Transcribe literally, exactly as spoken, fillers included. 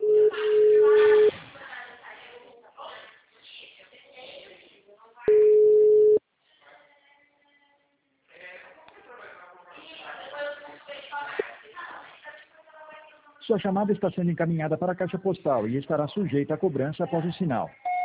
Sua chamada está sendo encaminhada para a caixa postal e estará sujeita a cobrança após o sinal.